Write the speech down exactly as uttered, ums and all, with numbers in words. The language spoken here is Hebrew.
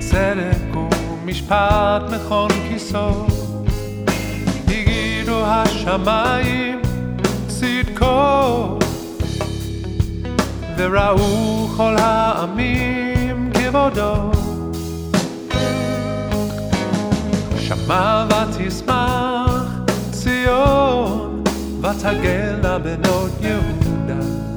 צדק ומשפט נכון כיסו, הגידו השמיים צדקו, וראו כל העמים כבודו. שמע ותשמח ציון, ותגלנה בנות יהודה.